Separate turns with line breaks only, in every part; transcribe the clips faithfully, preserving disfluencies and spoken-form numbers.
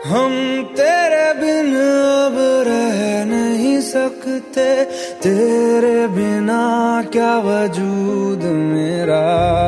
हम तेरे बिन अब रह नहीं सकते, तेरे बिना क्या वजूद मेरा।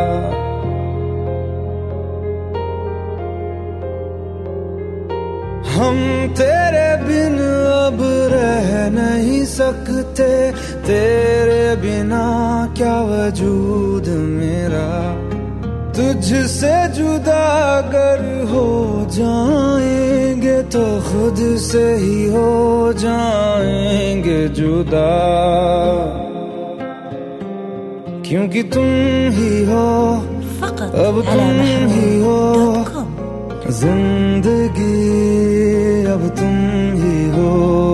हम तेरे बिन अब रह नहीं सकते, तेरे बिना क्या वजूद मेरा। तुझसे जुदा अगर हो जाएंगे तो खुद से ही हो जाएंगे जुदा, क्योंकि तुम ही हो अब तुम ही हो जिंदगी, अब तुम ही हो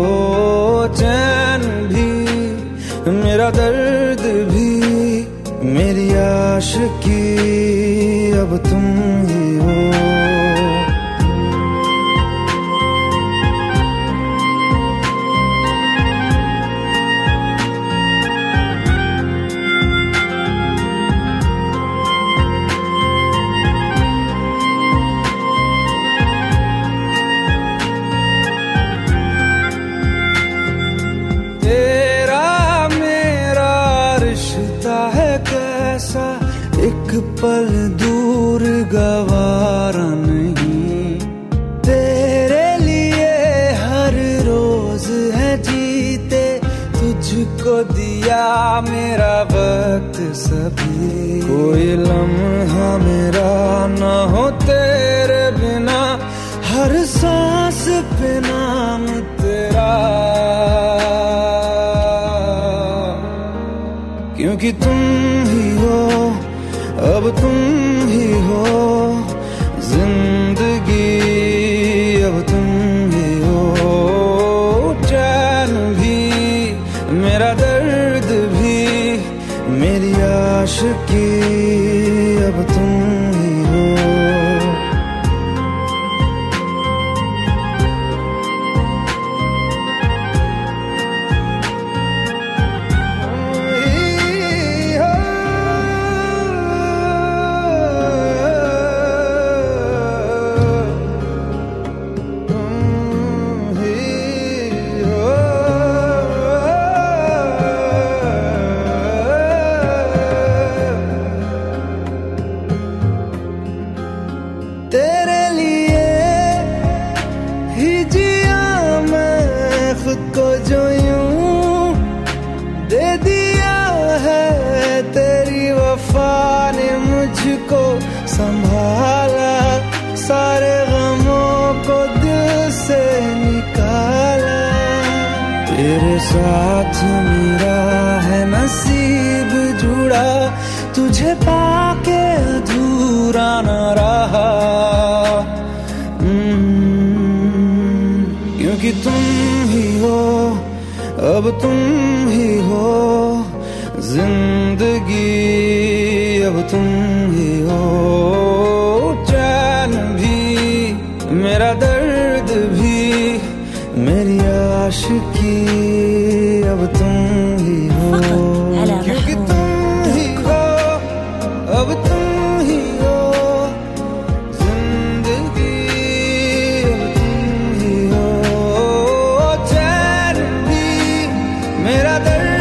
चैन भी, मेरा दर्द भी, मेरी आशिकी, अब तुम ही हो। एक पल दूर गवारा नहीं, तेरे लिए हर रोज है जीते, तुझको दिया मेरा वक्त सभी। कोई लम्हा मेरा ना हो तेरे बिना, हर सांस पे नाम तेरा, क्योंकि तुम ही हो अब तुम ही हो जिंदगी, अब तुम ही हो चैन भी, मेरा दर्द भी, मेरी आशिकी, अब तुम ही हो। तेरे लिए ही जिया मैं खुद को, जो यूं दे दिया है तेरी वफा ने मुझको संभाला, सारे गमों को दिल से निकाला। तेरे साथ मेरा है नसीब जुड़ा, तुझे पाके अधूरा न रहा, क्योंकि तुम ही हो अब तुम ही हो जिंदगी, अब तुम ही हो चैन भी, मेरा दर्द भी, मेरी आशिकी, अब तुम ही हो, क्योंकि तुम ही हो अब तुम ही हो जिंदगी, अब तुम ही हो चैन भी, मेरा दर्द